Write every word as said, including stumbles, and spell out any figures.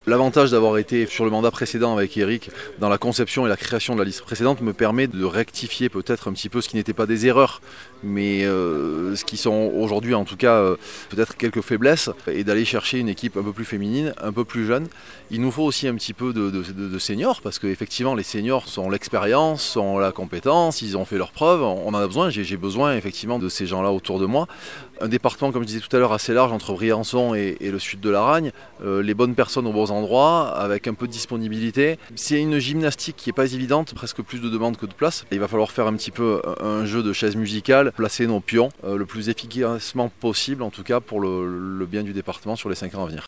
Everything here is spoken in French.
L'avantage d'avoir été sur le mandat précédent avec Eric dans la conception et la création de la liste précédente me permet de rectifier peut-être un petit peu ce qui n'était pas des erreurs, mais euh, ce qui sont aujourd'hui en tout cas euh, peut-être quelques faiblesses, et d'aller chercher une équipe un peu plus féminine, un peu plus jeune. Il nous faut aussi un petit peu de, de, de, de seniors, parce qu'effectivement les seniors sont l'expérience, sont la compétence, ils ont fait leurs preuves, on en a besoin, j'ai, j'ai besoin effectivement de ces gens-là autour de moi. Un département, comme je disais tout à l'heure, assez large entre Briançon et, et le sud de l'Aragne, euh, les bonnes personnes aux bons endroits, avec un peu de disponibilité. C'est une gymnastique qui n'est pas évidente, presque plus de demandes que de places. Il va falloir faire un petit peu un jeu de chaises musicales, placer nos pions euh, le plus efficacement possible, en tout cas pour le, le bien du département sur les cinq ans à venir.